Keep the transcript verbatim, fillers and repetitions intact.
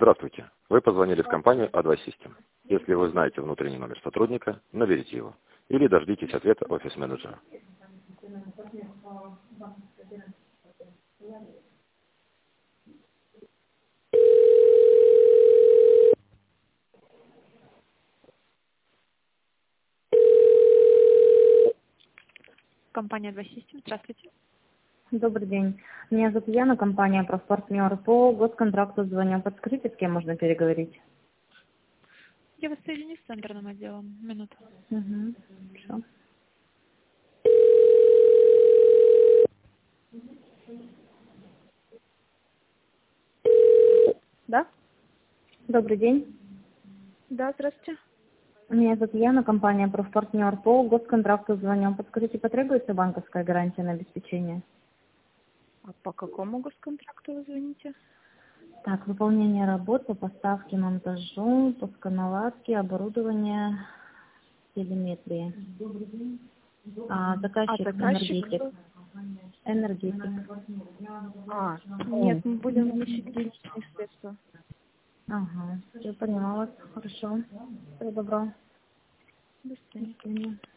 Здравствуйте. Вы позвонили в компанию а два System. Если вы знаете внутренний номер сотрудника, наберите его. Или дождитесь ответа офис-менеджера. Компания а два System. Здравствуйте. Добрый день. Меня зовут Яна, компания «Профпартнер». По госконтракту звоню. Подскажите, с кем можно переговорить? Я вас соединю с центральным отделом. Минуту. Угу. Хорошо. Да? Добрый день. Да, здравствуйте. Меня зовут Яна, компания «Профпартнер». По госконтракту звоню. Подскажите, потребуется банковская гарантия на обеспечение? А по какому госконтракту вы звоните? Так, выполнение работ по поставке, монтажу, по наладке, оборудование, телеметрии. А, А, заказчик заказчик? энергетик. Энергетик. А, нет, мы будем вносить денежные средства. Ага, я поняла вас. Хорошо. Всего доброго. До До свидания. свидания.